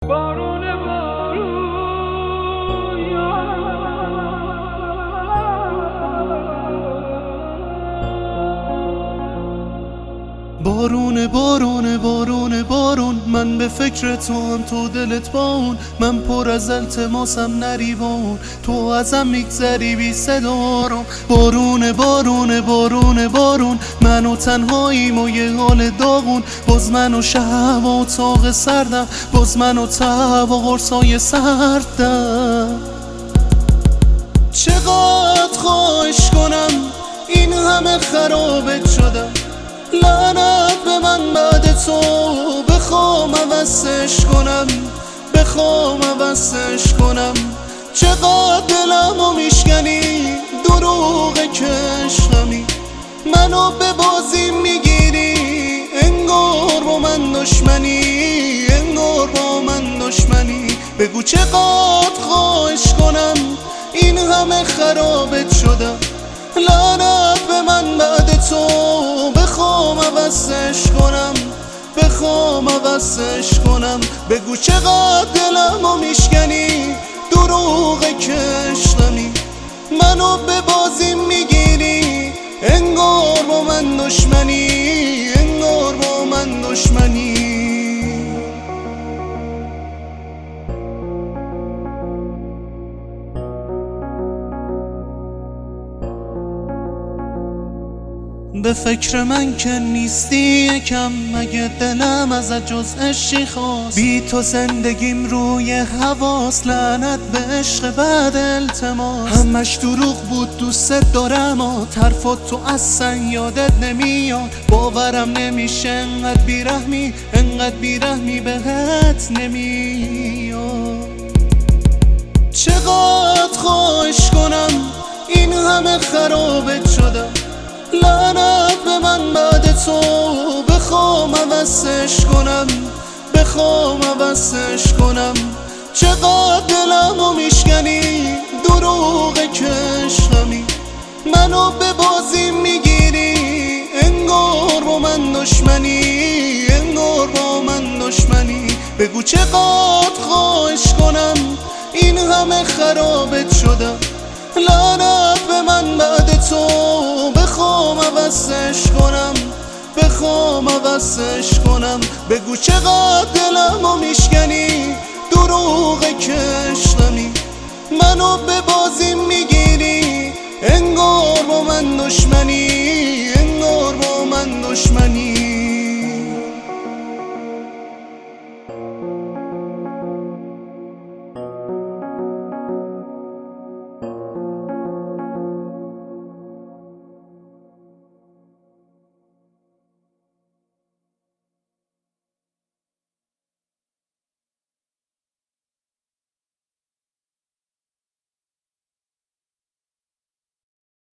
بارون بارون بارون بارون بارون، من به فکر تو هم تو دلت با اون. من پر از التماسم نری با اون، تو ازم میگذری بی صدا رو. بارون بارون بارون بارون، من و تنهاییم و یه حال داغون. باز من و شب و اتاق سردم، باز من و تب و قرصای سردم. چقدر خواهش کنم این همه خرابت شدم. لعنت به من بعد تو، بخوام عوضش کنم، بخوام عوضش کنم. چقدر دلمو میشکنی، دروغ کشمی منو به بازی میگیری. انگار با من دشمنی، انگار با من دشمنی. بگو چقدر خواهش کنم این همه خرابت شدم. لعنت به من بعد تو، بخوام عوضش کنم، بخوام عوضش کنم. بگو چقدر دلمو میشکنی، دروغ کشمی منو به بازی میگیری. انگار با من دشمنی، انگار با من دشمنی. به فکر من که نیستی یکم، مگه دلم ازت جز عشقی خواست. بی تو زندگیم روی حواس، لعنت به عشق بعد التماس. همش دروغ بود دوست دارم و طرفات تو اصلا یادت نمیاد. باورم نمیشه انقدر بیرحمی، انقدر بیرحمی بهت نمیاد. چقدر خواهش کنم این همه خرابت شدم. لعنت به من بعد تو، بخوام عوضش کنم، بخوام عوضش کنم. چقدر دلمو میشکنی، دروغ کشمی منو به بازی میگیری. انگار با من دشمنی، انگار با من دشمنی. بگو چقدر خواهش کنم این همه خرابت شدم. لعنت به من بعد تو، بخوام عوضش کنم، بخوام عوضش کنم. بگو چقدر دلمو میشکنی،